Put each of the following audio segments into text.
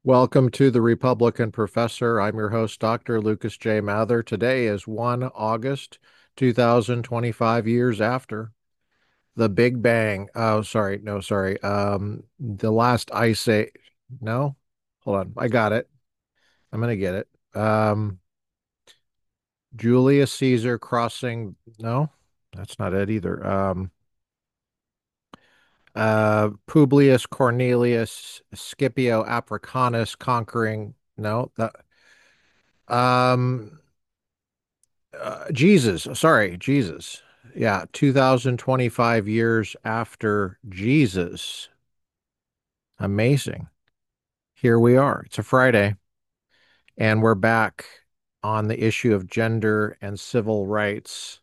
Welcome to the Republican Professor. I'm your host, Dr. Lucas J. Mather. Today is 1 August 2025, years after the Big Bang. Oh, sorry. No, sorry. The last ice age. No, hold on. I got it. I'm going to get it. Julius Caesar crossing. No, that's not it either. Publius Cornelius Scipio Africanus conquering. No, that. Um, Jesus, sorry, Jesus. Yeah, 2025 years after Jesus. Amazing. Here we are. It's a Friday, and we're back on the issue of gender and civil rights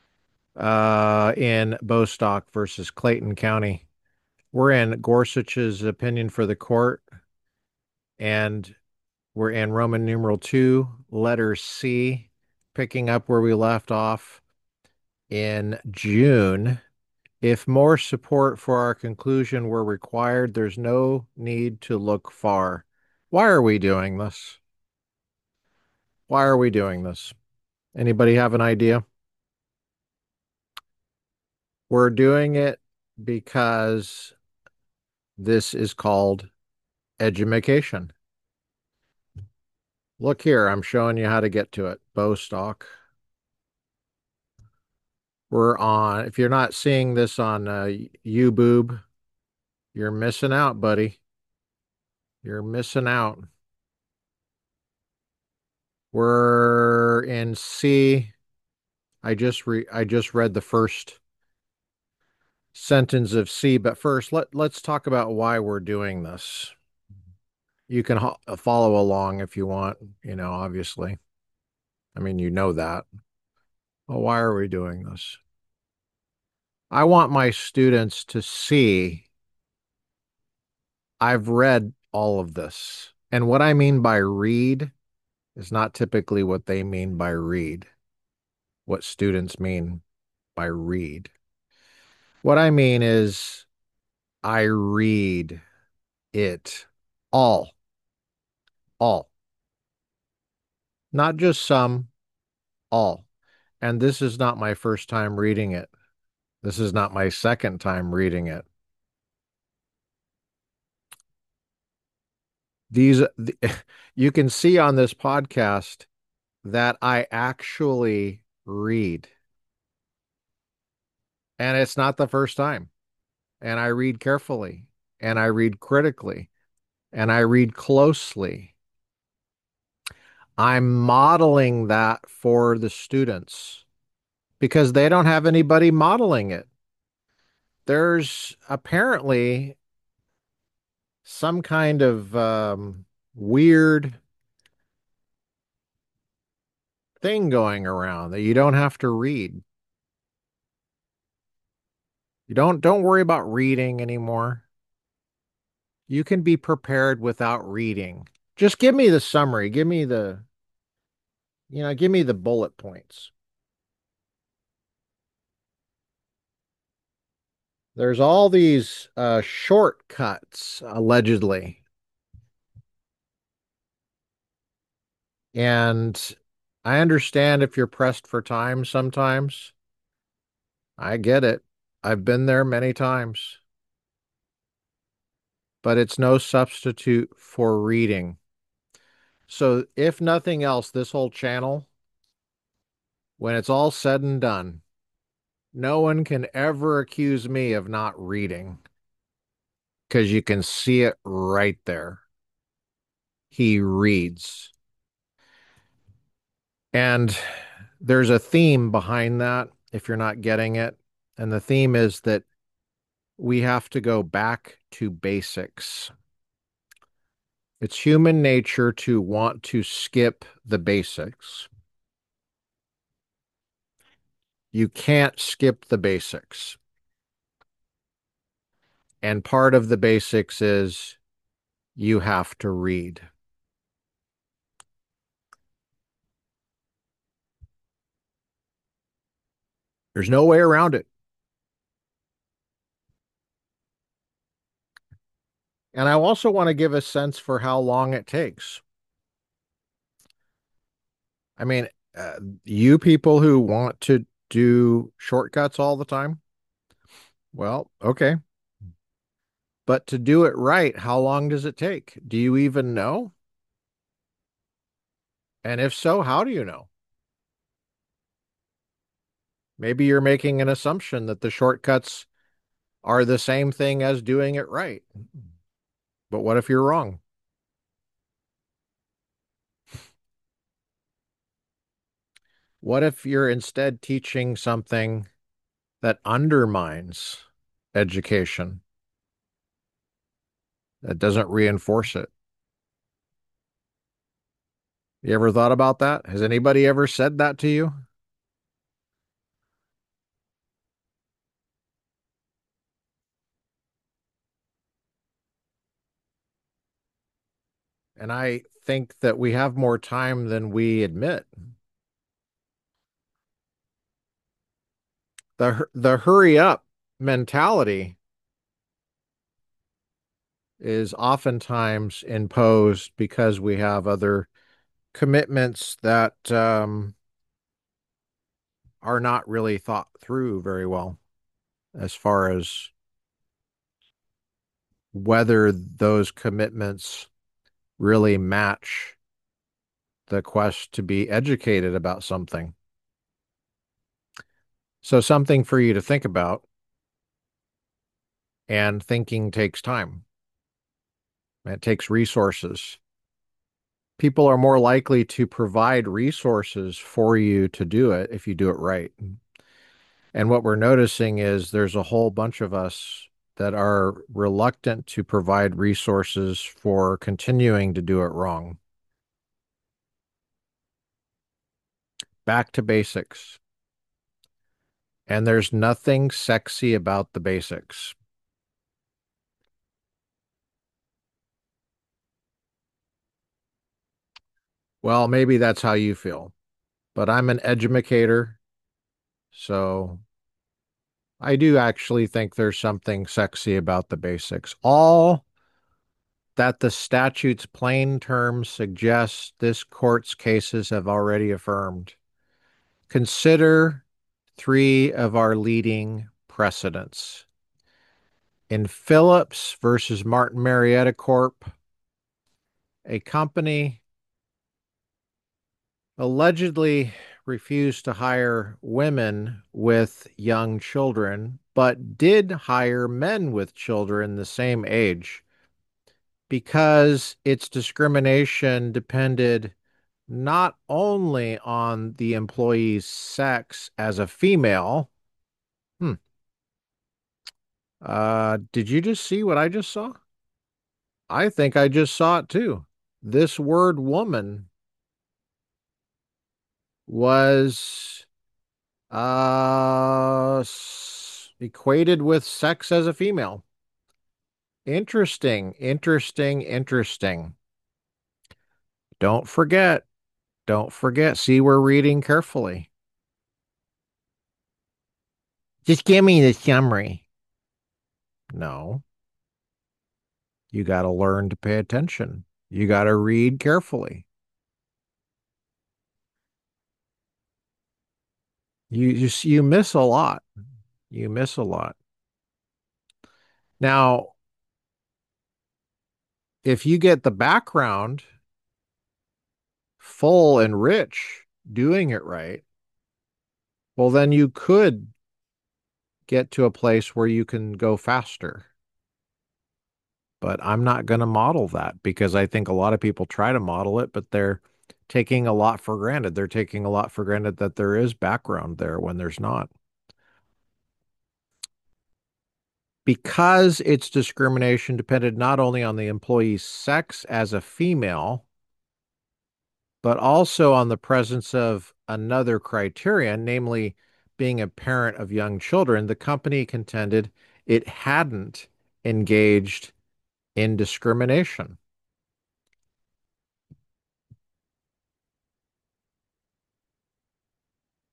in Bostock versus Clayton County. We're in Gorsuch's opinion for the court, and we're in Roman numeral 2, letter C, picking up where we left off in June. If more support for our conclusion were required, there's no need to look far. Why are we doing this? Why are we doing this? Anybody have an idea? We're doing it because this is called edumacation. Look here, I'm showing you how to get to it. Bostock. We're on, if you're not seeing this on YouBoob, you're missing out, buddy. You're missing out. We're in C. I just read the first sentence of C, but first let's talk about why we're doing this. You can follow along if you want, obviously. I mean, you know that. Well, why are we doing this? I want my students to see I've read all of this. And what I mean by read is not typically what they mean by read, what students mean by read. What I mean is I read it all, all, not just some, all. And this is not my first time reading it. This is not my second time reading it. These, you can see on this podcast that I actually read, and it's not the first time. And I read carefully, and I read critically, and I read closely. I'm modeling that for the students because they don't have anybody modeling it. There's apparently some kind of weird thing going around that you don't have to read. You don't worry about reading anymore. You can be prepared without reading. Just give me the summary. Give me the bullet points. There's all these shortcuts allegedly. And I understand if you're pressed for time sometimes. I get it. I've been there many times, but it's no substitute for reading. So, if nothing else, this whole channel, when it's all said and done, no one can ever accuse me of not reading because you can see it right there. He reads. And there's a theme behind that if you're not getting it. And the theme is that we have to go back to basics. It's human nature to want to skip the basics. You can't skip the basics. And part of the basics is you have to read. There's no way around it. And I also want to give a sense for how long it takes. I mean, you people who want to do shortcuts all the time, well, okay. But to do it right, how long does it take? Do you even know? And if so, how do you know? Maybe you're making an assumption that the shortcuts are the same thing as doing it right. But what if you're wrong? What if you're instead teaching something that undermines education, that doesn't reinforce it? You ever thought about that? Has anybody ever said that to you? And I think that we have more time than we admit. The hurry up mentality is oftentimes imposed because we have other commitments that are not really thought through very well as far as whether those commitments really match the quest to be educated about something. So, something for you to think about, and thinking takes time. It takes resources. People are more likely to provide resources for you to do it if you do it right. And what we're noticing is there's a whole bunch of us that are reluctant to provide resources for continuing to do it wrong. Back to basics. And there's nothing sexy about the basics. Well, maybe that's how you feel, but I'm an educator, so I do actually think there's something sexy about the basics. All that the statute's plain terms suggest this court's cases have already affirmed. Consider three of our leading precedents. In Phillips versus Martin Marietta Corp., a company allegedly refused to hire women with young children, but did hire men with children the same age because its discrimination depended not only on the employee's sex as a female. Hmm. Did you just see what I just saw? I think I just saw it too. This word woman was equated with sex as a female. Interesting, interesting, interesting. Don't forget, don't forget. See, we're reading carefully. Just give me the summary. No, you got to learn to pay attention. You got to read carefully. You miss a lot. You miss a lot. Now, if you get the background full and rich doing it right, well, then you could get to a place where you can go faster. But I'm not going to model that because I think a lot of people try to model it, but they're taking a lot for granted. They're taking a lot for granted that there is background there when there's not. Because its discrimination depended not only on the employee's sex as a female, but also on the presence of another criterion, namely being a parent of young children, the company contended it hadn't engaged in discrimination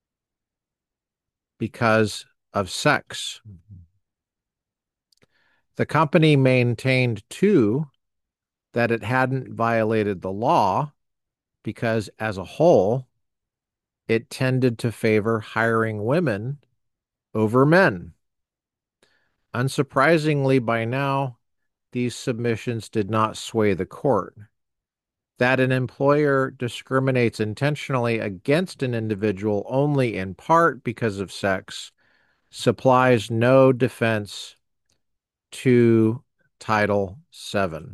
because of sex. The company maintained, too, that it hadn't violated the law because, as a whole, it tended to favor hiring women over men. Unsurprisingly, by now, these submissions did not sway the court. That an employer discriminates intentionally against an individual only in part because of sex supplies no defense to Title VII,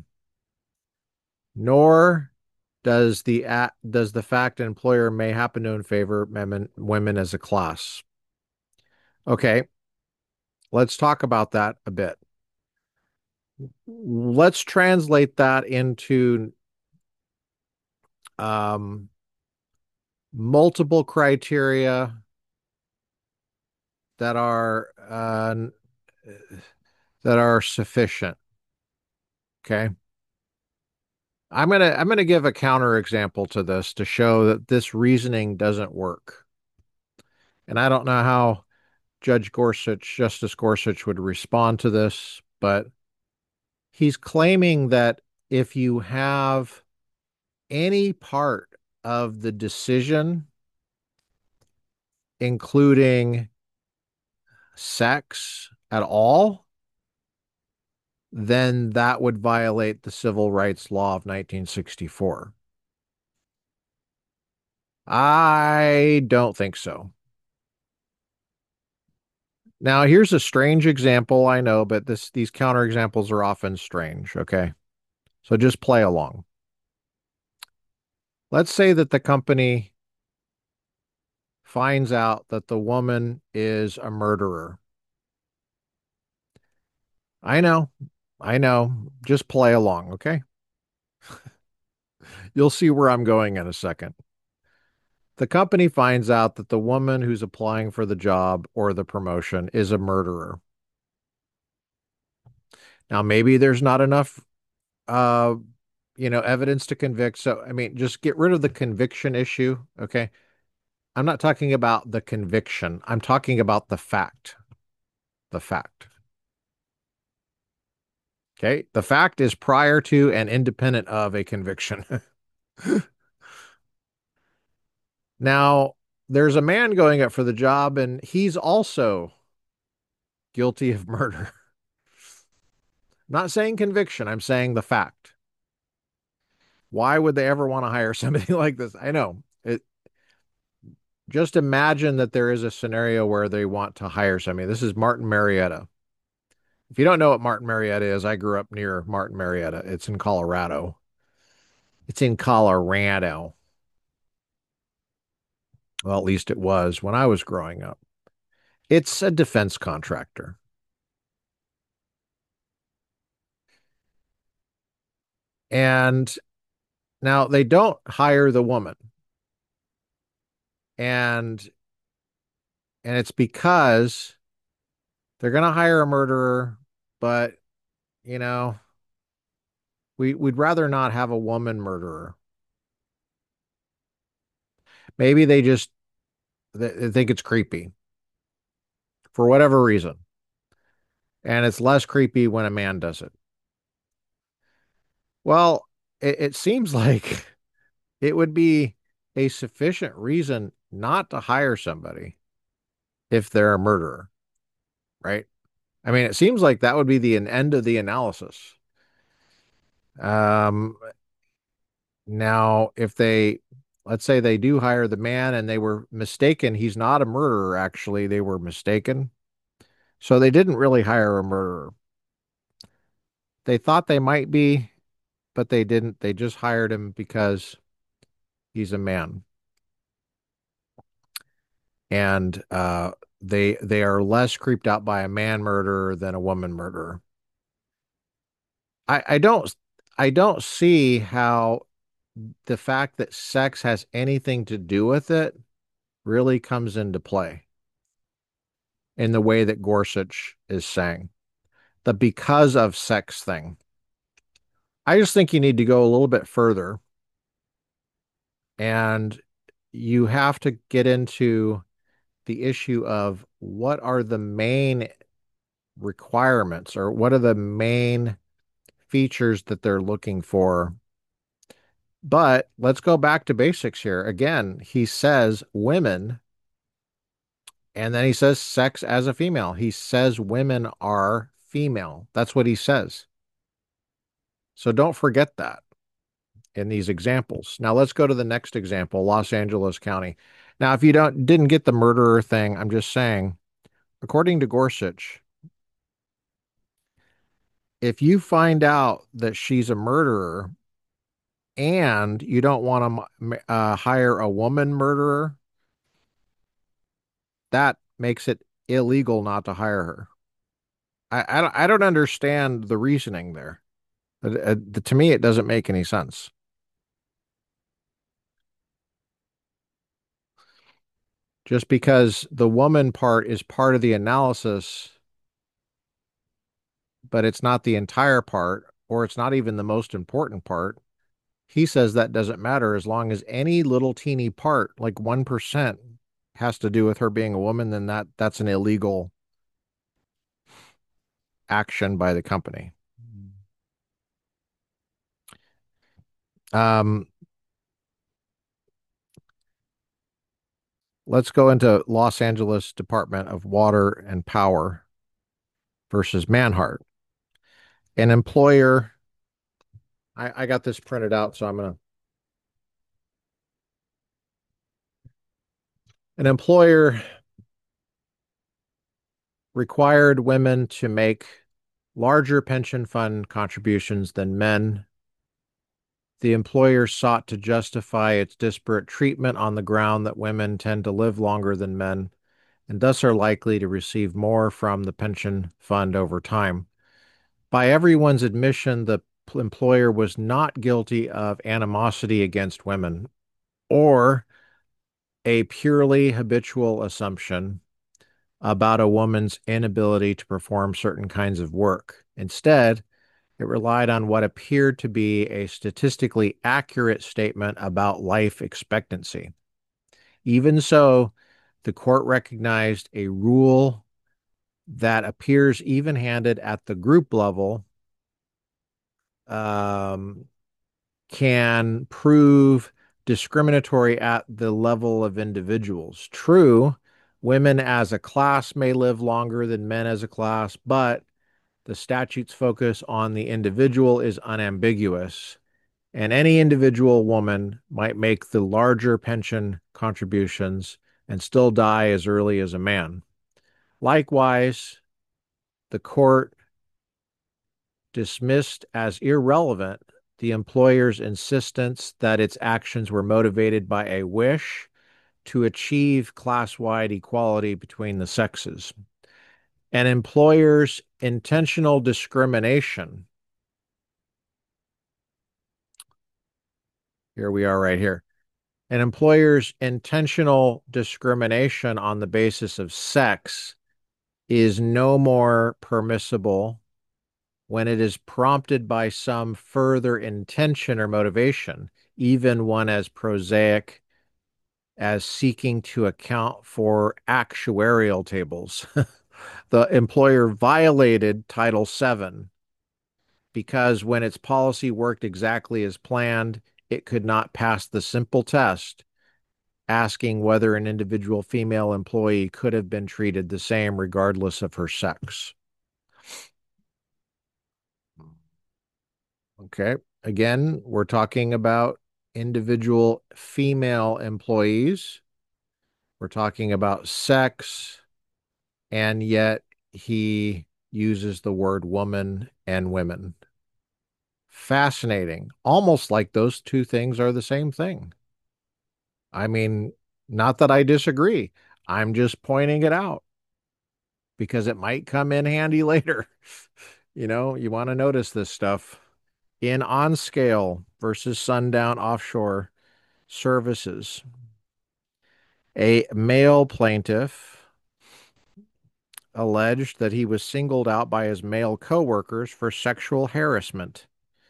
nor does the fact an employer may happen to favor women as a class. Okay, let's talk about that a bit. Let's translate that into um, multiple criteria that are sufficient. Okay. I'm gonna give a counterexample to this to show that this reasoning doesn't work. And I don't know how Justice Gorsuch would respond to this, but he's claiming that if you have any part of the decision, including sex at all, then that would violate the civil rights law of 1964. I don't think so. Now, here's a strange example, I know, but these counterexamples are often strange, okay? So just play along. Let's say that the company finds out that the woman is a murderer. I know, I know. Just play along, okay? You'll see where I'm going in a second. The company finds out that the woman who's applying for the job or the promotion is a murderer. Now, maybe there's not enough, uh, evidence to convict. So, I mean, just get rid of the conviction issue, okay? I'm not talking about the conviction. I'm talking about the fact. The fact. Okay. The fact is prior to and independent of a conviction. Now, there's a man going up for the job, and he's also guilty of murder. I'm not saying conviction, I'm saying the fact. Why would they ever want to hire somebody like this? I know. Just imagine that there is a scenario where they want to hire somebody. This is Martin Marietta. If you don't know what Martin Marietta is, I grew up near Martin Marietta. It's in Colorado. It's in Colorado. Well, at least it was when I was growing up. It's a defense contractor. And now they don't hire the woman. And it's because they're going to hire a murderer, but you know, we'd rather not have a woman murderer. Maybe they think it's creepy for whatever reason. And it's less creepy when a man does it. Well, it seems like it would be a sufficient reason not to hire somebody if they're a murderer, right? I mean, it seems like that would be the end of the analysis. Um, Now, if let's say they do hire the man and they were mistaken, he's not a murderer, actually, they were mistaken. So they didn't really hire a murderer. They thought they might be, but they didn't. They just hired him because he's a man. And they are less creeped out by a man murderer than a woman murderer. I, I don't I don't see how the fact that sex has anything to do with it really comes into play in the way that Gorsuch is saying. The because of sex thing. I just think you need to go a little bit further, and you have to get into the issue of what are the main requirements, or what are the main features that they're looking for? But let's go back to basics here. Again, he says women, and then he says sex as a female. He says women are female. That's what he says. So don't forget that in these examples. Now let's go to the next example, Los Angeles County. Now, if you didn't get the murderer thing, I'm just saying, according to Gorsuch, if you find out that she's a murderer and you don't want to hire a woman murderer, that makes it illegal not to hire her. I don't understand the reasoning there. To me, it doesn't make any sense. Just because the woman part is part of the analysis, but it's not the entire part, or it's not even the most important part. He says that doesn't matter as long as any little teeny part, like 1%, has to do with her being a woman, then that's an illegal action by the company. Um, let's go into Los Angeles Department of Water and Power versus Manhart. An employer, I got this printed out, so I'm gonna. An employer required women to make larger pension fund contributions than men. The employer sought to justify its disparate treatment on the ground that women tend to live longer than men and thus are likely to receive more from the pension fund over time. By everyone's admission, the employer was not guilty of animosity against women or a purely habitual assumption about a woman's inability to perform certain kinds of work. Instead, it relied on what appeared to be a statistically accurate statement about life expectancy. Even so, the court recognized a rule that appears even-handed at the group level um, can prove discriminatory at the level of individuals. True, women as a class may live longer than men as a class, but the statute's focus on the individual is unambiguous, and any individual woman might make the larger pension contributions and still die as early as a man. Likewise, the court dismissed as irrelevant the employer's insistence that its actions were motivated by a wish to achieve class-wide equality between the sexes. An employer's intentional discrimination, here we are right here, an employer's intentional discrimination on the basis of sex is no more permissible when it is prompted by some further intention or motivation, even one as prosaic as seeking to account for actuarial tables. The employer violated Title VII because when its policy worked exactly as planned, it could not pass the simple test asking whether an individual female employee could have been treated the same regardless of her sex. Okay. Again, we're talking about individual female employees. We're talking about sex, and yet he uses the word woman and women. Fascinating. Almost like those two things are the same thing. I mean, not that I disagree. I'm just pointing it out because it might come in handy later. You want to notice this stuff. In OnScale versus Sundown Offshore Services, a male plaintiff alleged that he was singled out by his male coworkers for sexual harassment.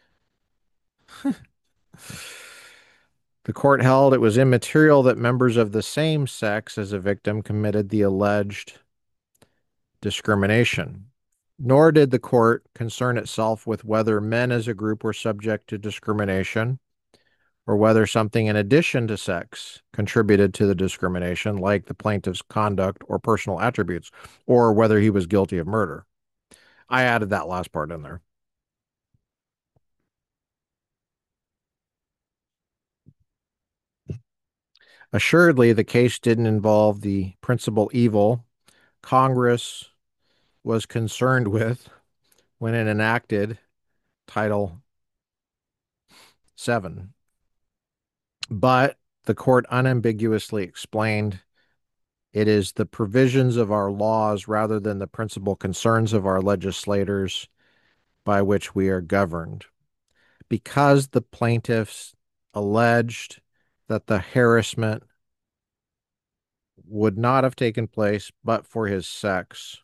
The court held it was immaterial that members of the same sex as a victim committed the alleged discrimination. Nor did the court concern itself with whether men as a group were subject to discrimination or whether something in addition to sex contributed to the discrimination, like the plaintiff's conduct or personal attributes, or whether he was guilty of murder. I added that last part in there. Assuredly, the case didn't involve the principal evil Congress was concerned with when it enacted Title VII. But the court unambiguously explained it is the provisions of our laws rather than the principal concerns of our legislators by which we are governed. Because the plaintiffs alleged that the harassment would not have taken place but for his sex,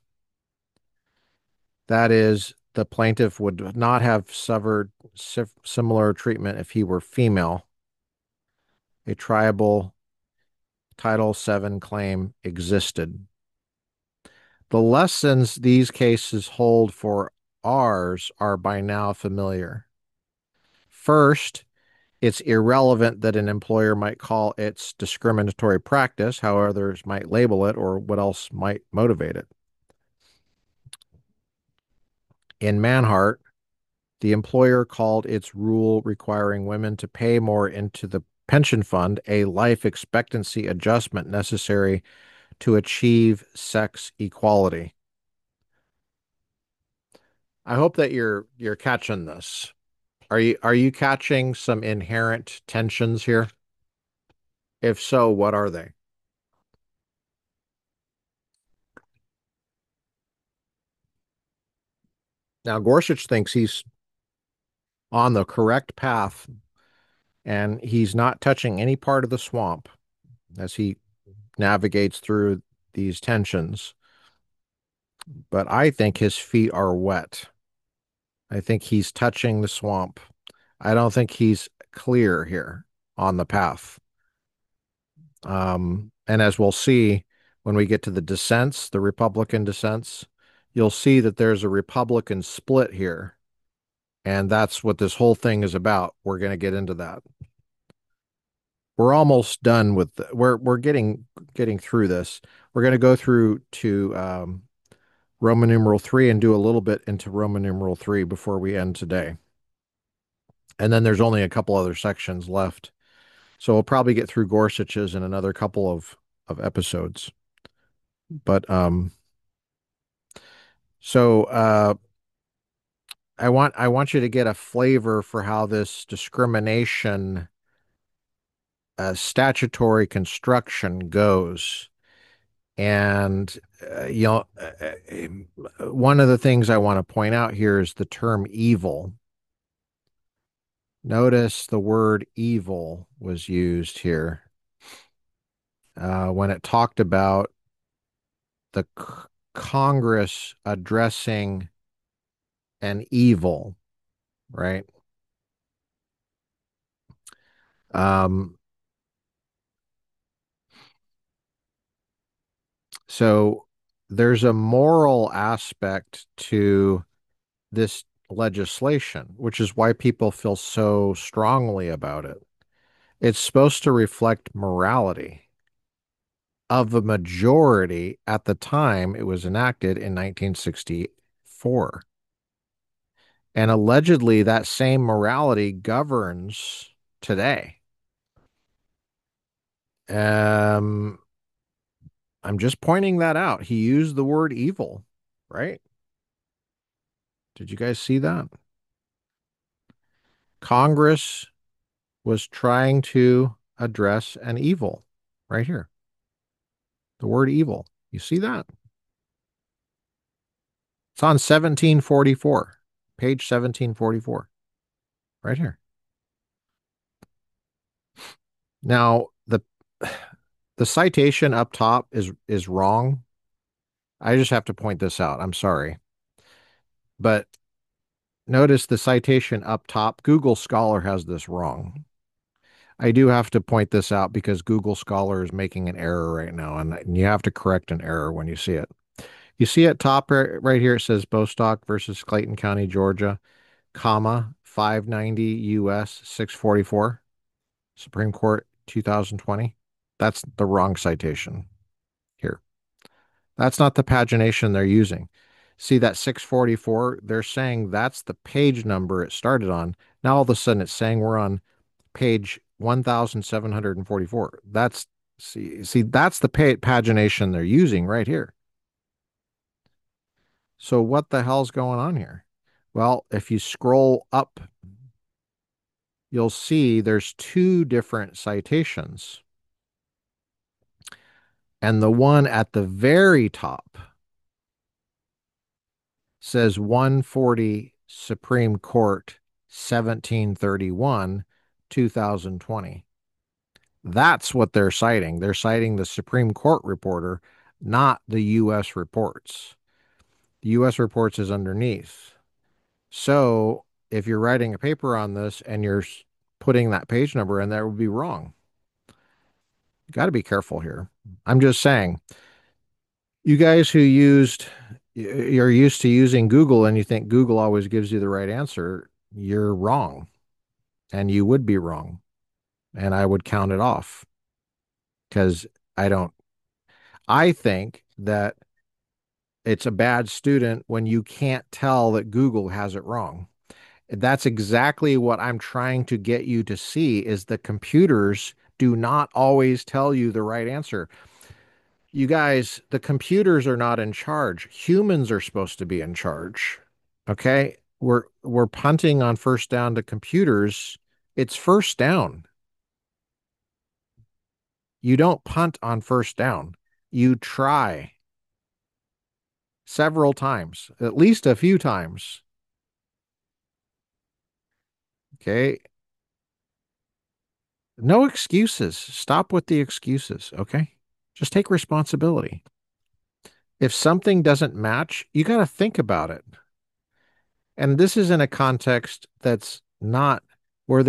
that is, the plaintiff would not have suffered similar treatment if he were female. A triable Title VII claim existed. The lessons these cases hold for ours are by now familiar. First, it's irrelevant that an employer might call its discriminatory practice, how others might label it, or what else might motivate it. In Manhart, the employer called its rule requiring women to pay more into the pension fund a life expectancy adjustment necessary to achieve sex equality. I hope that you're catching this. Are you catching some inherent tensions here? If so, what are they? Now, Gorsuch thinks he's on the correct path and he's not touching any part of the swamp as he navigates through these tensions. But I think his feet are wet. I think he's touching the swamp. I don't think he's clear here on the path. And as we'll see when we get to the dissents, the Republican dissents, you'll see that there's a Republican split here. And that's what this whole thing is about. We're going to get into that. We're almost done with we're getting through this. We're going to go through to Roman numeral 3 and do a little bit into Roman numeral 3 before we end today. And then there's only a couple other sections left. So we'll probably get through Gorsuch's in another couple of episodes. But so I want you to get a flavor for how this discrimination statutory construction goes. And one of the things I want to point out here is the term evil. Notice the word evil was used here when it talked about the Congress addressing an evil, right? Um, so there's a moral aspect to this legislation, which is why people feel so strongly about it. It's supposed to reflect morality of a majority at the time it was enacted in 1964. And allegedly, that same morality governs today. Um, I'm just pointing that out. He used the word evil, right? Did you guys see that? Congress was trying to address an evil right here. The word evil. You see that? It's on 1744, page 1744, right here. Now, the citation up top is wrong. I just have to point this out. I'm sorry. But notice the citation up top. Google Scholar has this wrong. I do have to point this out because Google Scholar is making an error right now, and you have to correct an error when you see it. You see at top right here, it says Bostock versus Clayton County, Georgia, comma, 590 U.S. 644, Supreme Court 2020. That's the wrong citation here. That's not the pagination they're using. See that 644? They're saying that's the page number it started on. Now all of a sudden it's saying we're on page 1744. See that's the pagination they're using right here. So what the hell's going on here? Well, if you scroll up, you'll see there's two different citations. And the one at the very top says 140 Supreme Court 1731 2020. That's what they're citing. They're citing the Supreme Court reporter, not the U.S. reports. The U.S. reports is underneath. So if you're writing a paper on this and you're putting that page number in, that would be wrong. You got to be careful here. I'm just saying, you guys you're used to using Google and you think Google always gives you the right answer, you're wrong. And you would be wrong. And I would count it off because I don't, I think that it's a bad student when you can't tell that Google has it wrong. That's exactly what I'm trying to get you to see is the computers do not always tell you the right answer. You guys, the computers are not in charge. Humans are supposed to be in charge. Okay? We're punting on first down to computers. It's first down. You don't punt on first down. You try several times, at least a few times. Okay? No excuses. Stop with the excuses, okay? Just take responsibility. If something doesn't match, you got to think about it. And this is in a context that's not where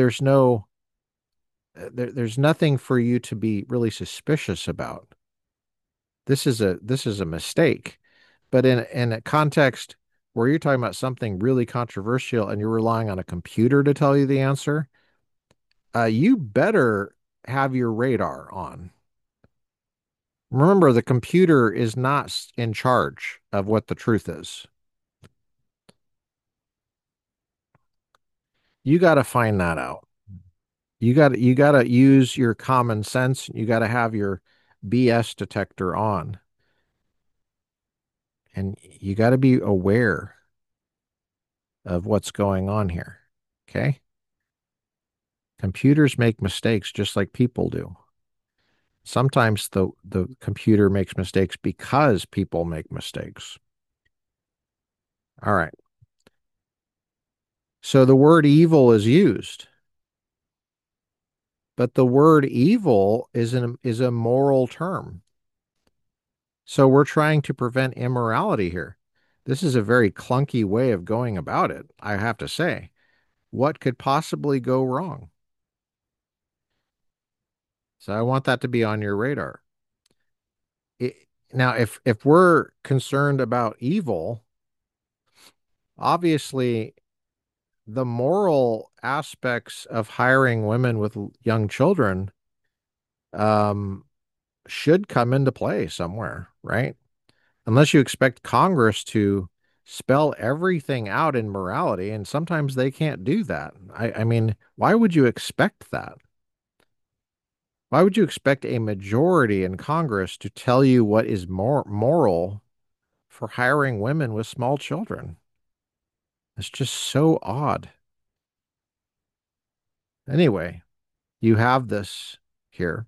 there's nothing for you to be really suspicious about. This is a mistake. But in a context where you're talking about something really controversial and you're relying on a computer to tell you the answer, you better have your radar on. Remember, the computer is not in charge of what the truth is. You got to find that out. You got to use your common sense. You got to have your BS detector on. And you got to be aware of what's going on here. Okay? Computers make mistakes just like people do. Sometimes the computer makes mistakes because people make mistakes. All right. So the word evil is used, but the word evil is a moral term. So we're trying to prevent immorality here. This is a very clunky way of going about it, I have to say. What could possibly go wrong? So I want that to be on your radar. It, now, if we're concerned about evil, obviously the moral aspects of hiring women with young children um, should come into play somewhere, right? Unless you expect Congress to spell everything out in morality, and sometimes they can't do that. I mean, why would you expect that? Why would you expect a majority in Congress to tell you what is more moral for hiring women with small children? It's just so odd. Anyway, you have this here.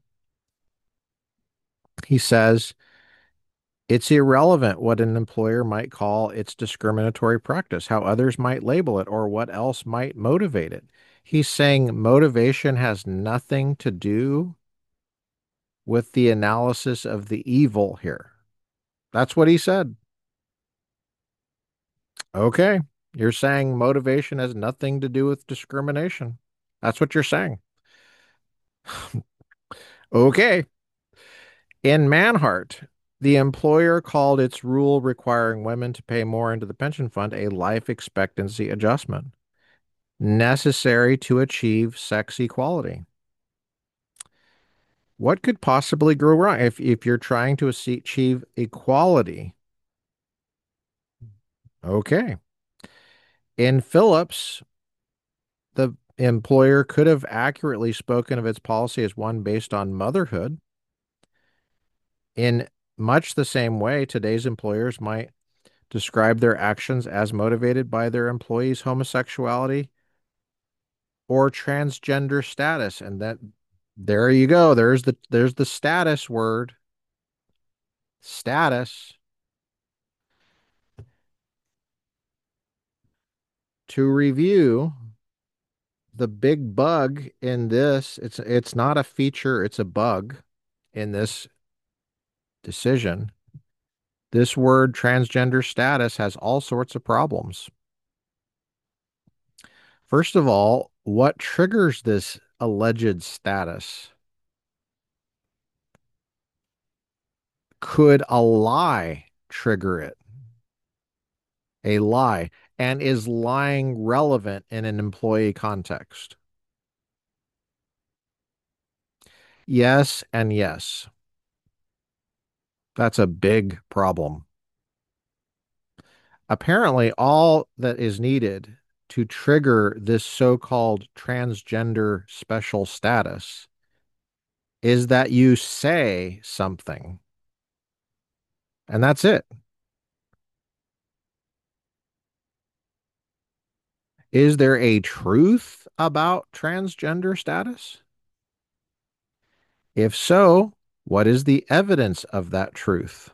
He says it's irrelevant what an employer might call its discriminatory practice, how others might label it, or what else might motivate it. He's saying motivation has nothing to do with the analysis of the evil here. That's what he said. Okay. You're saying motivation has nothing to do with discrimination. That's what you're saying. Okay. In Manhart, The employer called its rule requiring women to pay more into the pension fund a life expectancy adjustment necessary to achieve sex equality. What could possibly go wrong if you're trying to achieve equality? Okay. In Phillips, the employer could have accurately spoken of its policy as one based on motherhood. In much the same way, today's employers might describe their actions as motivated by their employees' homosexuality or transgender status. And that there you go. There's the status word. Status. To review, the big bug in this, it's not a feature, it's a bug in this decision. This word transgender status has all sorts of problems. First of all, what triggers this alleged status? Could a lie trigger it? A lie. And is lying relevant in an employee context? Yes and yes. That's a big problem. Apparently, all that is needed to trigger this so-called transgender special status is that you say something, and that's it. Is there a truth about transgender status? If so, what is the evidence of that truth?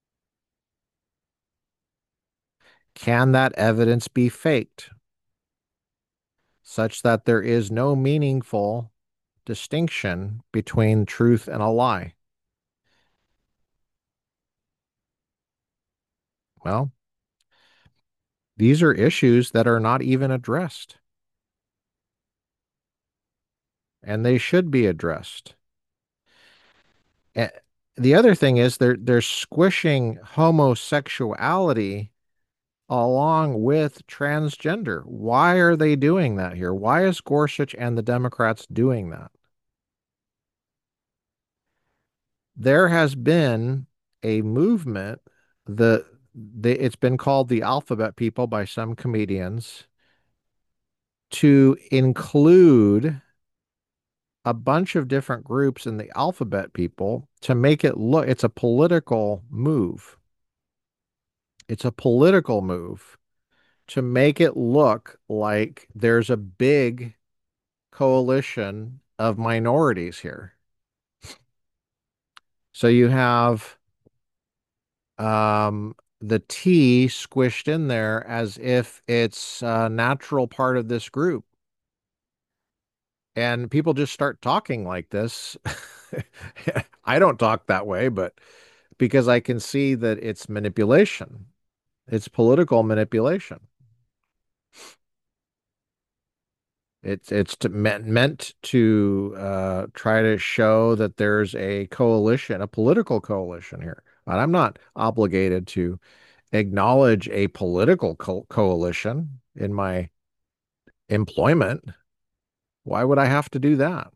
Can that evidence be faked such that there is no meaningful distinction between truth and a lie? Well, these are issues that are not even addressed, and they should be addressed. Eh, The other thing is they're squishing homosexuality along with transgender. Why are they doing that here? Why is Gorsuch and the Democrats doing that? There has been a movement, it's been called the Alphabet People by some comedians, to include a bunch of different groups in the Alphabet People to make it look, it's a political move. It's a political move to make it look like there's a big coalition of minorities here. So you have the T squished in there as if it's a natural part of this group. And people just start talking like this. I don't talk that way, but because I can see that it's manipulation, it's political manipulation. It's meant to try to show that there's a coalition, a political coalition here. But I'm not obligated to acknowledge a political coalition in my employment. Why would I have to do that?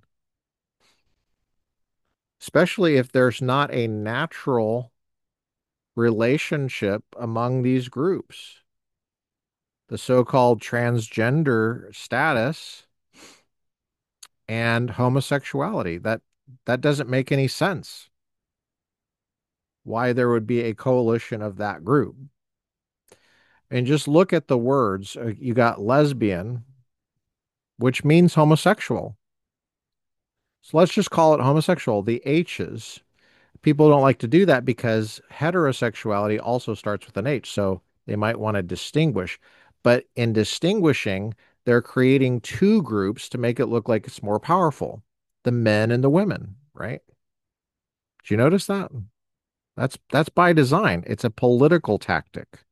Especially if there's not a natural relationship among these groups. The so-called transgender status and homosexuality. That doesn't make any sense. Why there would be a coalition of that group. And just look at the words. You got lesbian, which means homosexual. So let's just call it homosexual. The H's. People don't like to do that because heterosexuality also starts with an H. So they might want to distinguish. But in distinguishing, they're creating two groups to make it look like it's more powerful, the men and the women, right? Did you notice that? That's by design. It's a political tactic.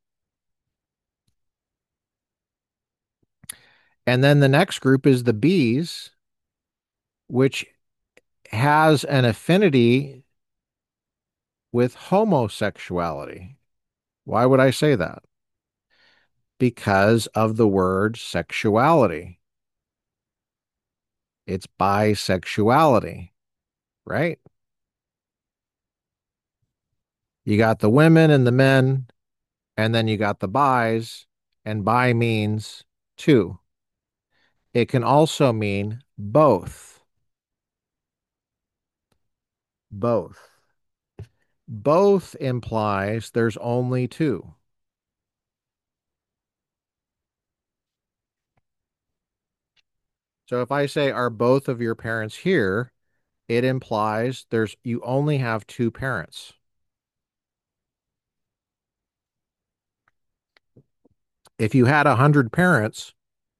And then the next group is the B's, which has an affinity with homosexuality. Why would I say that? Because of the word sexuality. It's bisexuality, right? You got the women and the men, and then you got the bis, and bi means two. It can also mean both. Both. Both implies there's only two. So if I say, are both of your parents here? It implies you only have two parents. If you had 100 parents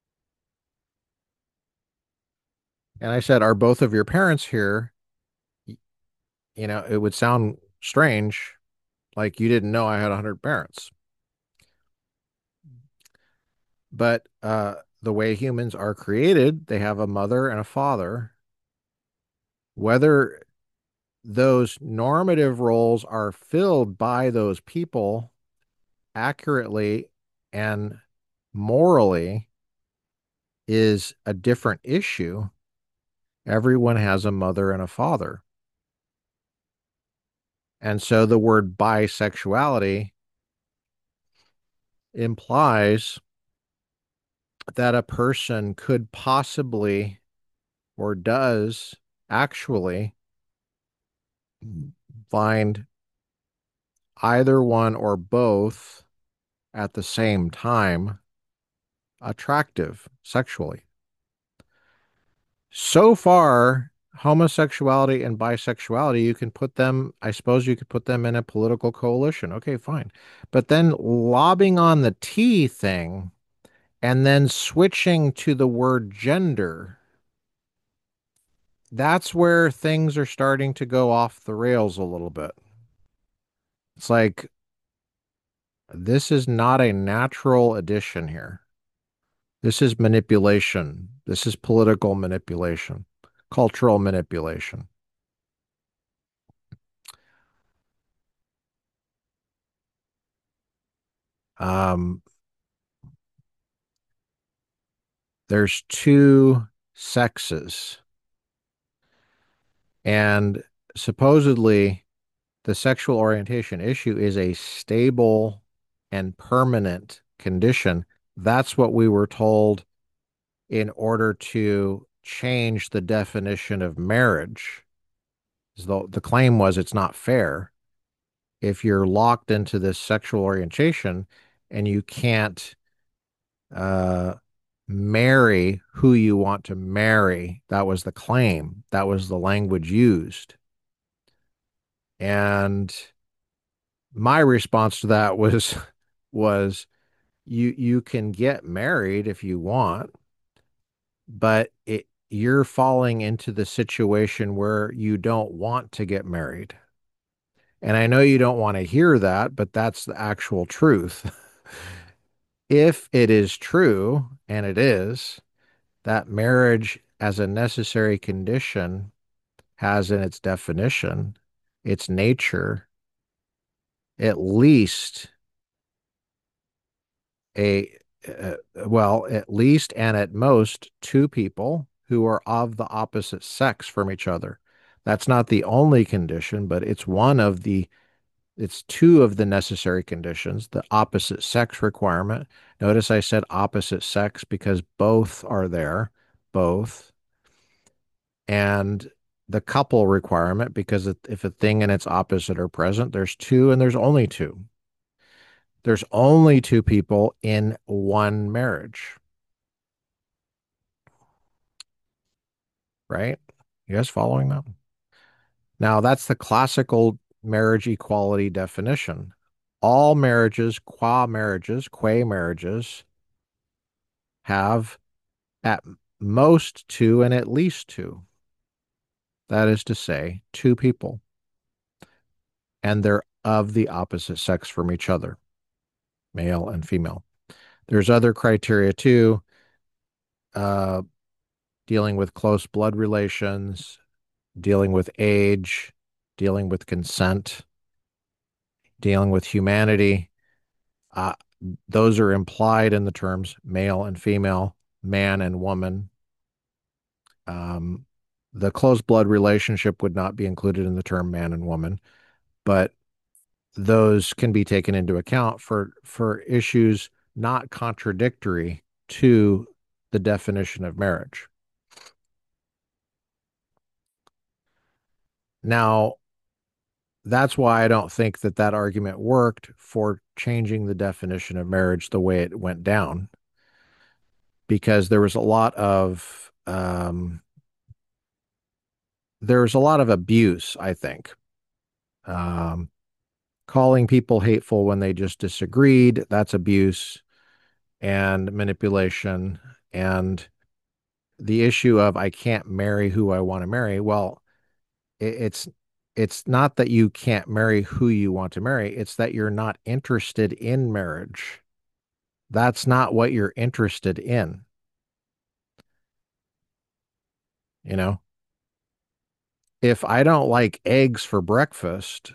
and I said, are both of your parents here? It would sound strange, like you didn't know I had 100 parents. But the way humans are created, they have a mother and a father. Whether those normative roles are filled by those people accurately and morally is a different issue. Everyone has a mother and a father. And so the word bisexuality implies that a person could possibly or does actually find either one or both at the same time attractive sexually. So far, homosexuality and bisexuality, you can put them, I suppose you could put them in a political coalition. Okay, fine. But then lobbing on the T thing and then switching to the word gender, that's where things are starting to go off the rails a little bit. It's like, this is not a natural addition here. This is manipulation. This is political manipulation, cultural manipulation. Um, there's two sexes, and supposedly the sexual orientation issue is a stable and permanent condition. That's what we were told in order to change the definition of marriage. The claim was it's not fair if you're locked into this sexual orientation and you can't uh, marry who you want to marry. That was the claim. That was the language used. And my response to that was you can get married if you want, but you're falling into the situation where you don't want to get married. And I know you don't want to hear that, but that's the actual truth. If it is true, and it is, that marriage as a necessary condition has in its definition, its nature, at least a at least and at most two people who are of the opposite sex from each other. That's not the only condition, but it's two of the necessary conditions. The opposite sex requirement. Notice I said opposite sex because both are there, both. And the couple requirement because if a thing and its opposite are present, there's two and there's only two. There's only two people in one marriage, right? You guys following that? Now, that's the classical marriage equality definition. All marriages, qua marriages, have at most two and at least two. That is to say, two people, and they're of the opposite sex from each other, male and female. There's other criteria too, uh, dealing with close blood relations, dealing with age, dealing with consent. dealing with humanity. Uh, those are implied in the terms male and female, man and woman. Um, the close blood relationship would not be included in the term man and woman, but those can be taken into account for issues not contradictory to the definition of marriage. Now, that's why I don't think that that argument worked for changing the definition of marriage the way it went down, because there was a lot of abuse, I think. Um, Calling people hateful when they just disagreed, that's abuse and manipulation. And the issue of I can't marry who I want to marry. Well, it's it's not that you can't marry who you want to marry, it's that you're not interested in marriage. That's not what you're interested in, you know? If I don't like eggs for breakfast,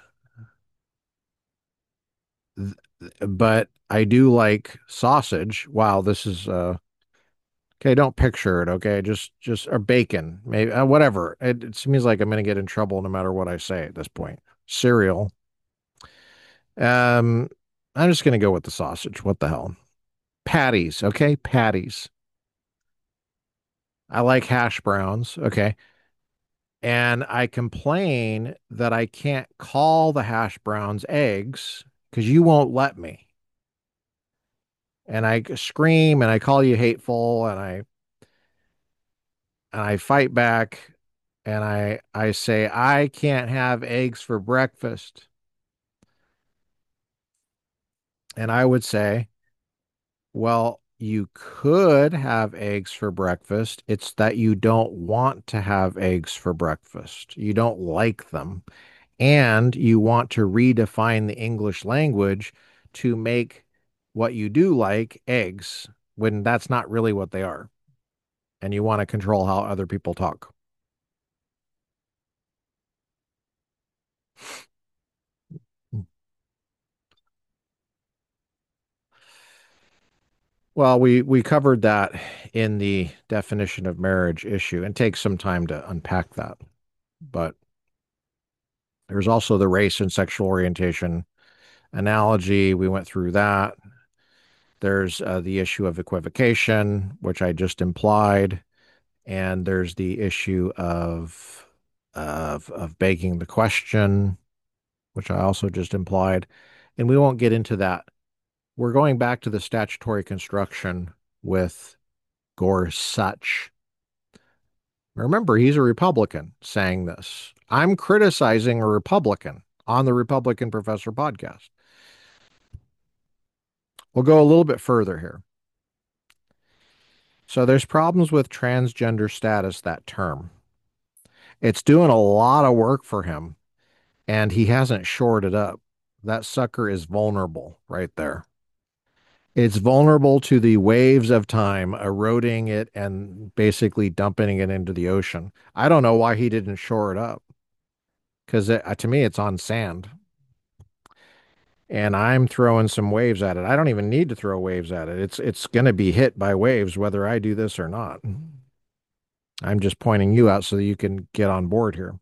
but I do like sausage. Wow, this is okay, don't picture it, okay? Just or bacon, maybe whatever. It seems like I'm going to get in trouble no matter what I say at this point. Cereal. Um, I'm just going to go with the sausage. What the hell? Patties, okay? Patties. I like hash browns, okay? And I complain that I can't call the hash browns eggs because you won't let me. And I scream and I call you hateful and I fight back and I say I can't have eggs for breakfast. And I would say, well, you could have eggs for breakfast. It's that you don't want to have eggs for breakfast. You don't like them. And you want to redefine the English language to make what you do like eggs when that's not really what they are. And you want to control how other people talk. Well, we covered that in the definition of marriage issue and take some time to unpack that. But there's also the race and sexual orientation analogy. We went through that. There's the issue of equivocation, which I just implied, and there's the issue of begging the question, which I also just implied. And we won't get into that. We're going back to the statutory construction with Gorsuch. Remember, he's a Republican saying this. I'm criticizing a Republican on the Republican Professor podcast. We'll go a little bit further here. So there's problems with transgender status, that term. It's doing a lot of work for him, and he hasn't shored it up. That sucker is vulnerable right there. It's vulnerable to the waves of time eroding it and basically dumping it into the ocean. I don't know why he didn't shore it up because to me, it's on sand. And I'm throwing some waves at it. I don't even need to throw waves at it. It's going to be hit by waves whether I do this or not. I'm just pointing you out so that you can get on board here.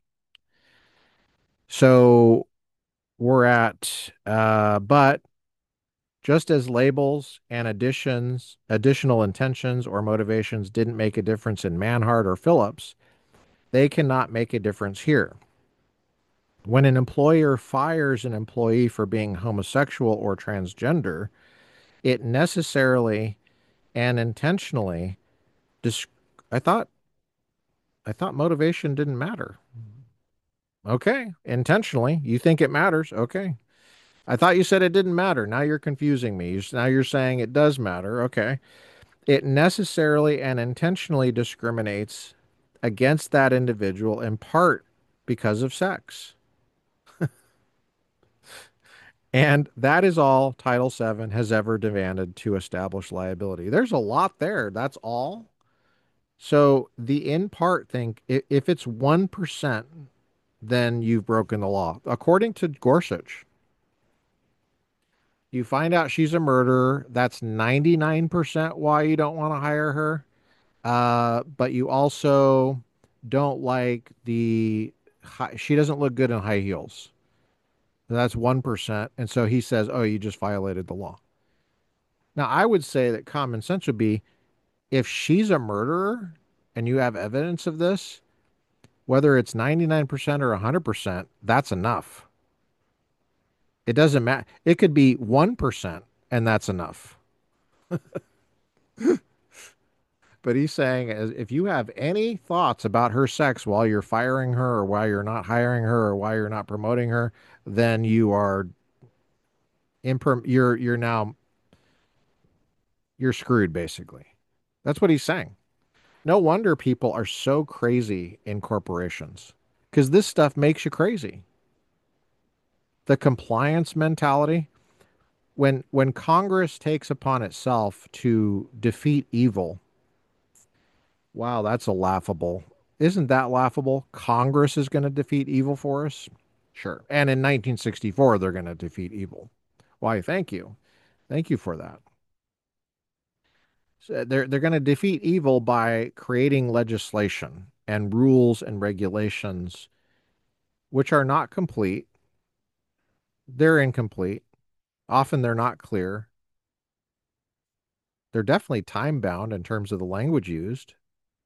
So we're at, but just as labels and additional intentions or motivations didn't make a difference in Manhart or Phillips, they cannot make a difference here. When an employer fires an employee for being homosexual or transgender, it necessarily and intentionally dis- I thought I thought motivation didn't matter. Okay, intentionally, you think it matters. Okay. I thought you said it didn't matter. Now you're confusing me. Now you're saying it does matter. Okay. It necessarily and intentionally discriminates against that individual in part because of sex. And that is all Title VII has ever demanded to establish liability. There's a lot there. That's all. So the in part thing, if it's 1%, then you've broken the law, according to Gorsuch. You find out she's a murderer. That's 99% why you don't want to hire her. But you also don't like she doesn't look good in high heels. That's 1%. And so he says, oh, you just violated the law. Now, I would say that common sense would be if she's a murderer and you have evidence of this, whether it's 99% or 100%, that's enough. It doesn't matter. It could be 1% and that's enough. But he's saying if you have any thoughts about her sex while you're firing her or while you're not hiring her or while you're not promoting her, then you're now you're screwed basically. That's what he's saying. No wonder people are so crazy in corporations because this stuff makes you crazy. The compliance mentality, when Congress takes upon itself to defeat evil, wow, that's a laughable. Isn't that laughable? Congress is going to defeat evil for us? Sure. And in 1964, they're going to defeat evil. Why, thank you. Thank you for that. So they're going to defeat evil by creating legislation and rules and regulations which are not complete. They're incomplete. Often they're not clear. They're definitely time bound in terms of the language used.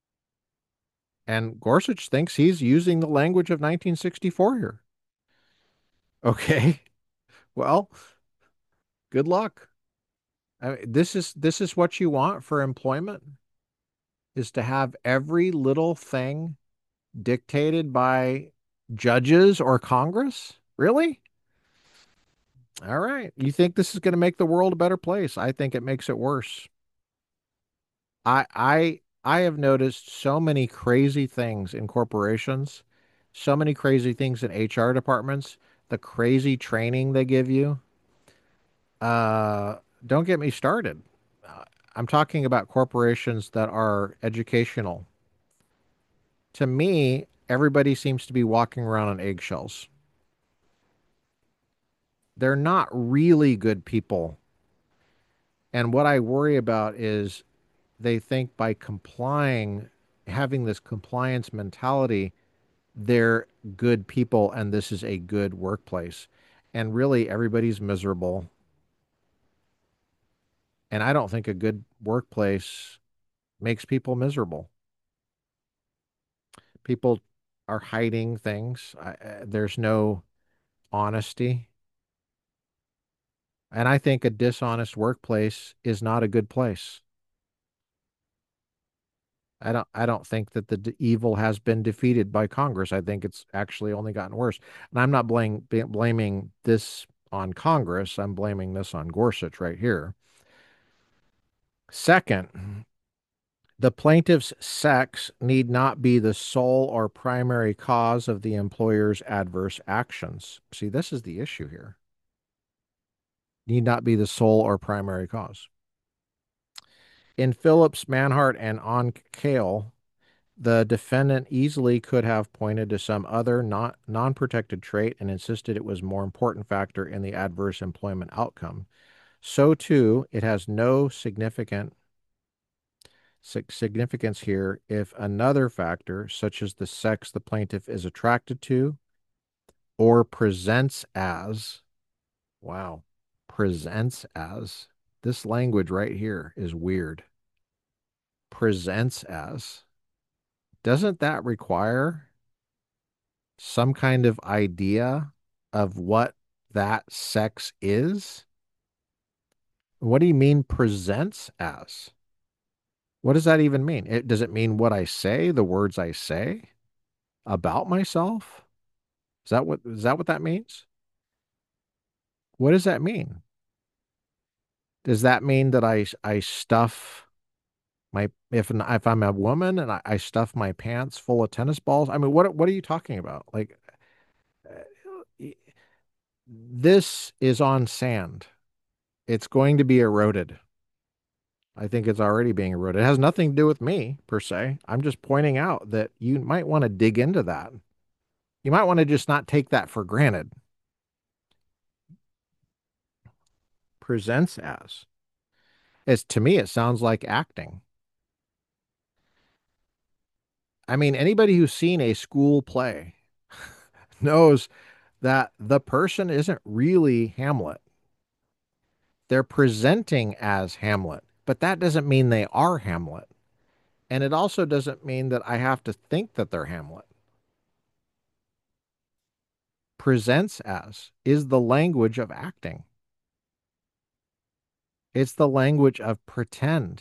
And Gorsuch thinks he's using the language of 1964 here. Okay. Well, good luck. This is what you want for employment is to have every little thing dictated by judges or Congress? Really? All right. You think this is going to make the world a better place? I think it makes it worse. I have noticed so many crazy things in corporations, so many crazy things in HR departments, the crazy training they give you. Uh, don't get me started. Uh, I'm talking about corporations that are educational. To me, everybody seems to be walking around on eggshells. They're not really good people. And what I worry about is they think by complying, having this compliance mentality, they're good people and this is a good workplace. And really, everybody's miserable. And I don't think a good workplace makes people miserable. People are hiding things. There's no honesty. And I think a dishonest workplace is not a good place. I don't think that the evil has been defeated by Congress. I think it's actually only gotten worse. And I'm not blaming this on Congress. I'm blaming this on Gorsuch right here. Second, the plaintiff's sex need not be the sole or primary cause of the employer's adverse actions. See, this is the issue here. Need not be the sole or primary cause. In Phillips, Manhart, and on Kale, the defendant easily could have pointed to some other non-protected trait and insisted it was a more important factor in the adverse employment outcome. So too, it has no significance here if another factor, such as the sex the plaintiff is attracted to or presents as, wow, presents as, this language right here is weird. Presents as, doesn't that require some kind of idea of what that sex is? What do you mean presents as? What does that even mean? Does it mean what I say, the words I say about myself? Is that what that means? What does that mean? Does that mean that I stuff my if I'm a woman and I stuff my pants full of tennis balls? I mean, what are you talking about? Like this is on sand. It's going to be eroded. I think it's already being eroded. It has nothing to do with me per se. I'm just pointing out that you might want to dig into that. You might want to just not take that for granted. presents as. It's to me, it sounds like acting. I mean, anybody who's seen a school play knows that the person isn't really Hamlet. They're presenting as Hamlet, but that doesn't mean they are Hamlet. And it also doesn't mean that I have to think that they're Hamlet. Presents as is the language of acting. It's the language of pretend.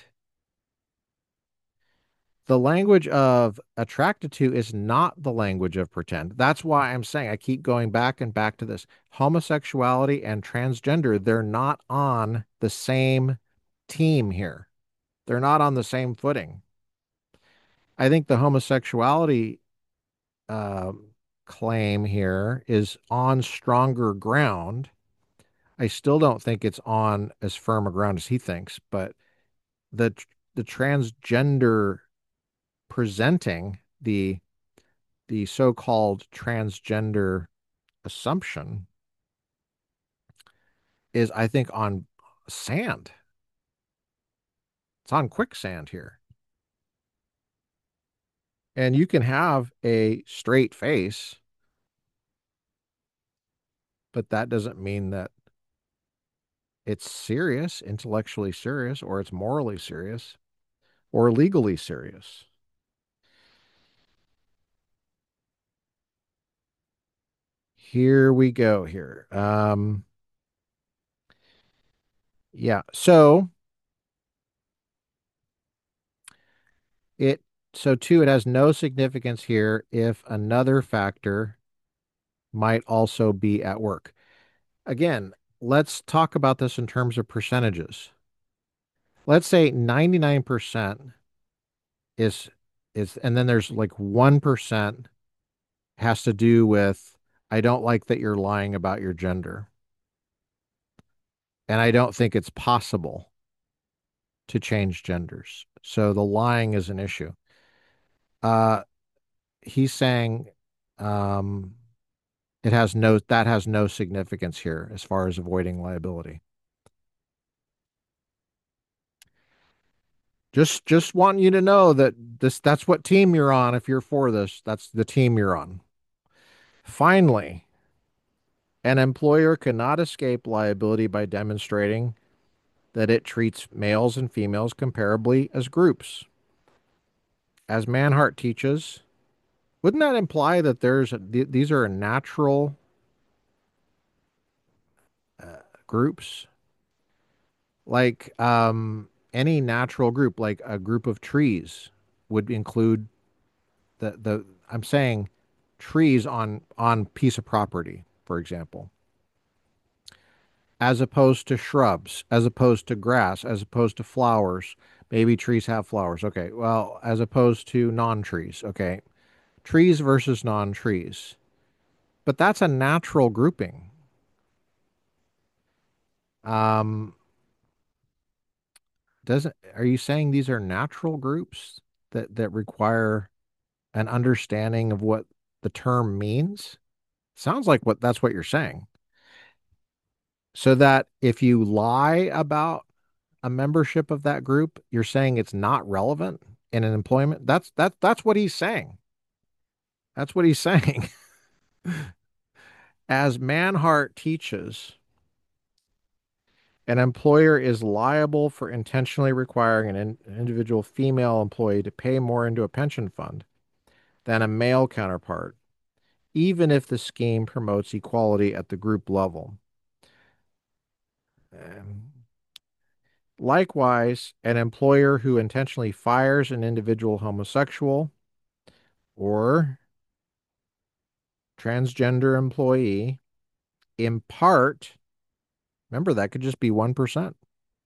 The language of attracted to is not the language of pretend. That's why I'm saying I keep going back and back to this. Homosexuality and transgender, they're not on the same team here. They're not on the same footing. I think the homosexuality uh, claim here is on stronger ground. I still don't think it's on as firm a ground as he thinks, but the the transgender presenting the so-called transgender assumption is, I think, on sand. It's on quicksand here. And you can have a straight face, but that doesn't mean that it's serious, intellectually serious, or it's morally serious, or legally serious. Here we go here. Yeah. So it so two, it has no significance here if another factor might also be at work. Again, let's talk about this in terms of percentages. Let's say 99% is and then there's like 1% has to do with I don't like that you're lying about your gender. And I don't think it's possible to change genders. So the lying is an issue. Uh he's saying um that has no significance here as far as avoiding liability. Just wanting you to know that that's what team you're on. If you're for this, that's the team you're on. Finally, an employer cannot escape liability by demonstrating that it treats males and females comparably as groups. As Manhart teaches, wouldn't that imply that these are natural groups? Like any natural group, like a group of trees would include the I'm saying trees on piece of property, for example, as opposed to shrubs, as opposed to grass, as opposed to flowers. Maybe trees have flowers. Okay. Well, as opposed to non-trees. Okay. Trees versus non-trees. But that's a natural grouping. Um, doesn't Are you saying these are natural groups that require an understanding of what the term means? Sounds like that's what you're saying. So that if you lie about a membership of that group, you're saying it's not relevant in an employment. That's what he's saying. That's what he's saying. As Manhart teaches, an employer is liable for intentionally requiring an individual female employee to pay more into a pension fund than a male counterpart, even if the scheme promotes equality at the group level. Um, Likewise, an employer who intentionally fires an individual homosexual or transgender employee, in part, remember that could just be 1%,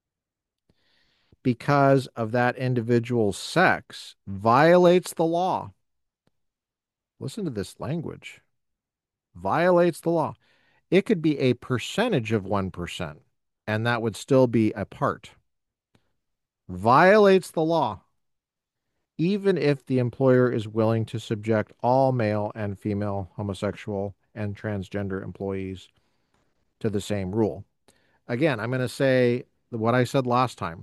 because of that individual's sex, violates the law. Listen to this language. Violates the law. It could be a percentage of 1%, and that would still be a part. Violates the law, even if the employer is willing to subject all male and female homosexual and transgender employees to the same rule. Again, I'm going to say what I said last time.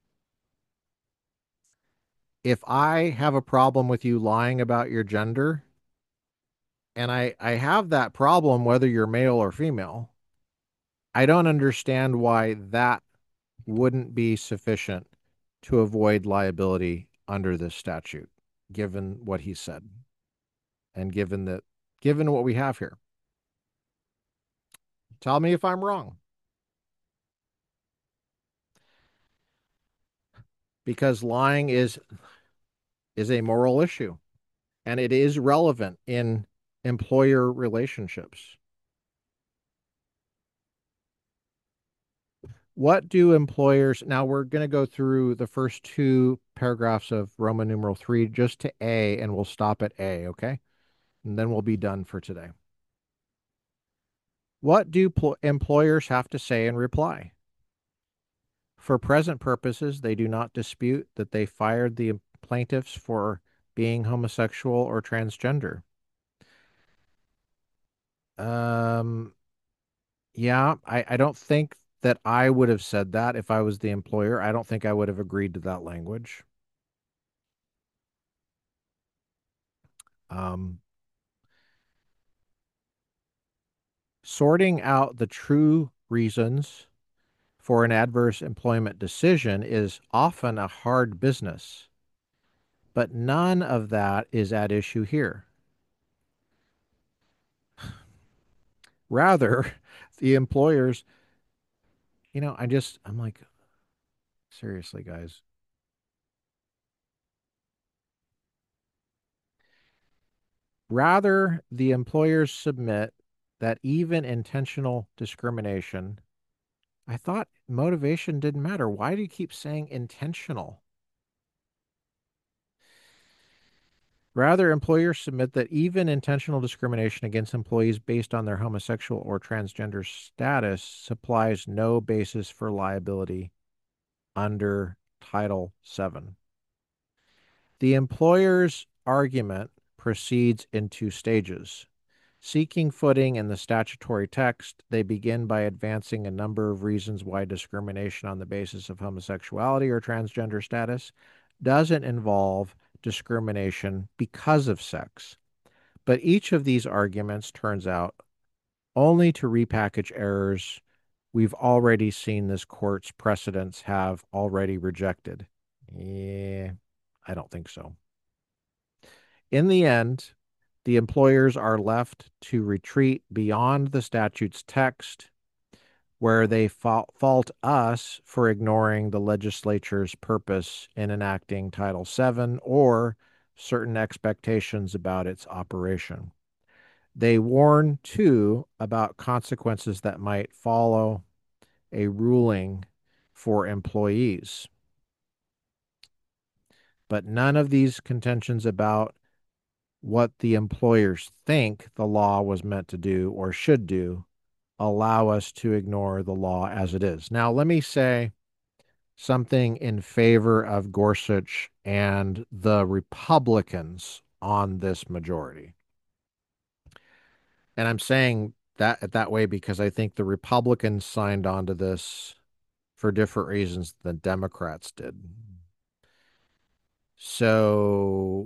If I have a problem with you lying about your gender, and I have that problem whether you're male or female, I don't understand why that wouldn't be sufficient to avoid liability under this statute, given what he said and given what we have here. Tell me if I'm wrong, because lying is a moral issue and it is relevant in employer relationships. What do employers, now we're going to go through the first two paragraphs of Roman numeral 3 just to A, and we'll stop at A, okay? And then we'll be done for today. What do employers have to say in reply? For present purposes, they do not dispute that they fired the plaintiffs for being homosexual or transgender. Um, yeah, I don't think that I would have said that if I was the employer. I don't think I would have agreed to that language. Um, Sorting out the true reasons for an adverse employment decision is often a hard business, but none of that is at issue here. Rather, the employers, I'm like, seriously, guys. Rather, the employers submit that even intentional discrimination, I thought motivation didn't matter. Why do you keep saying intentional? Rather, employers submit that even intentional discrimination against employees based on their homosexual or transgender status supplies no basis for liability under Title VII. The employer's argument proceeds in two stages. Seeking footing in the statutory text, they begin by advancing a number of reasons why discrimination on the basis of homosexuality or transgender status doesn't involve discrimination because of sex. But each of these arguments turns out only to repackage errors we've already seen this court's precedents have already rejected. Yeah, I don't think so. In the end, the employers are left to retreat beyond the statute's text, where they fault us for ignoring the legislature's purpose in enacting Title VII or certain expectations about its operation. They warn, too, about consequences that might follow a ruling for employees. But none of these contentions about what the employers think the law was meant to do or should do allow us to ignore the law as it is. Now, let me say something in favor of Gorsuch and the Republicans on this majority. And I'm saying that way because I think the Republicans signed on to this for different reasons than Democrats did. So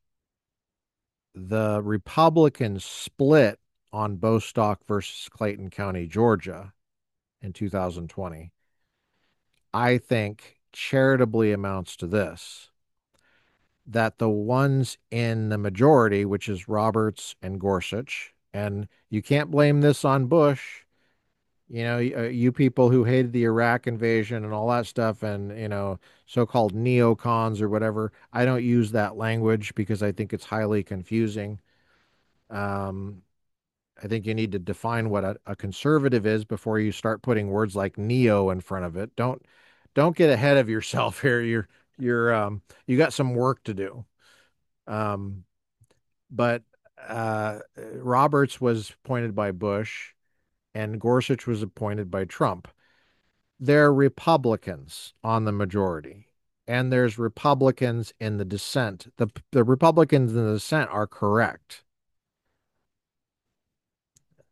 the Republicans split on Bostock versus Clayton County, Georgia in 2020, I think charitably amounts to this, that the ones in the majority, which is Roberts and Gorsuch, and you can't blame this on Bush, you people who hated the Iraq invasion and all that stuff, and, so-called neocons or whatever. I don't use that language because I think it's highly confusing. Um, I think you need to define what a conservative is before you start putting words like neo in front of it. Don't get ahead of yourself here. You got some work to do. Um, but Roberts was appointed by Bush and Gorsuch was appointed by Trump. They're Republicans on the majority. And there's Republicans in the dissent. The Republicans in the dissent are correct.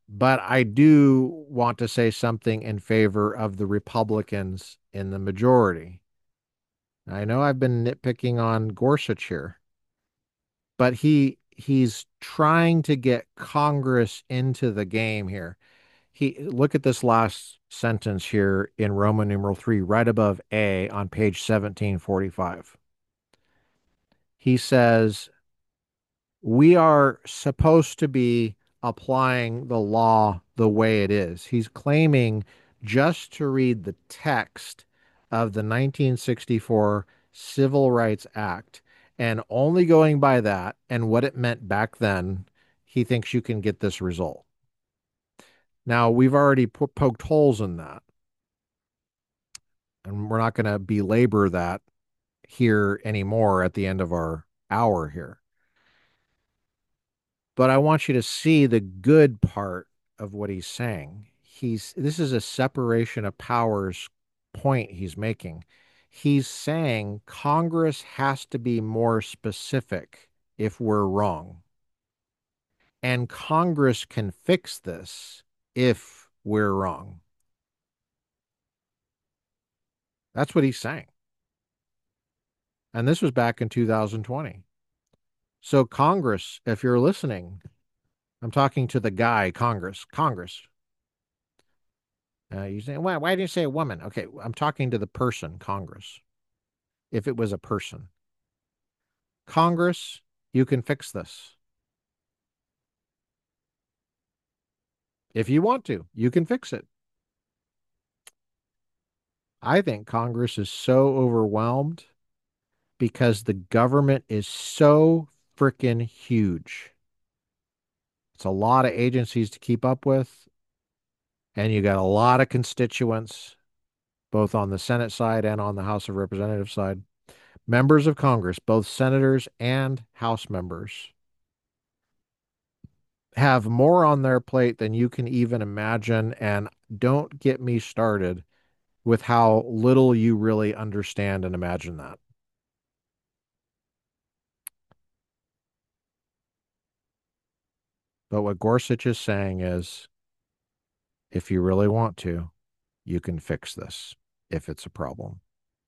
But I do want to say something in favor of the Republicans in the majority. I know I've been nitpicking on Gorsuch here, but he's trying to get Congress into the game here. He look at this last sentence here in Roman numeral 3 right above A on page 1745. He says we are supposed to be applying the law the way it is. He's claiming just to read the text of the 1964 Civil Rights Act and only going by that and what it meant back then, he thinks you can get this result. Now, we've already poked holes in that, and we're not going to belabor that here anymore at the end of our hour here. But I want you to see the good part of what he's saying. This is a separation of powers point he's making. He's saying Congress has to be more specific if we're wrong. And Congress can fix this if we're wrong. That's what he's saying. And this was back in 2020. So, Congress, if you're listening, I'm talking to the guy, Congress. You say, why didn't you say a woman? Okay, I'm talking to the person, Congress. If it was a person, Congress, you can fix this. If you want to, you can fix it. I think Congress is so overwhelmed because the government is so freaking huge. It's a lot of agencies to keep up with, and you got a lot of constituents, both on the Senate side and on the House of Representatives side. Members of Congress, both senators and House members, have more on their plate than you can even imagine. And don't get me started with how little you really understand and imagine that. But what Gorsuch is saying is if you really want to, you can fix this if it's a problem.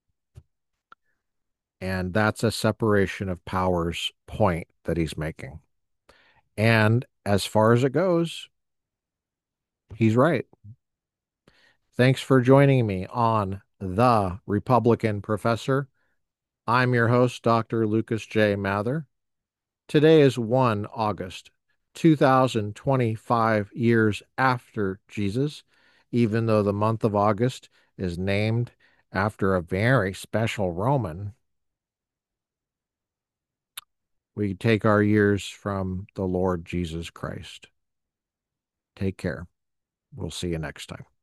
And that's a separation of powers point that he's making. And as far as it goes, he's right. Thanks for joining me on The Republican Professor. I'm your host, Dr. Lucas J. Mather. Today is 1 August, 2025 years after Jesus, even though the month of August is named after a very special Roman. We take our years from the Lord Jesus Christ. Take care. We'll see you next time.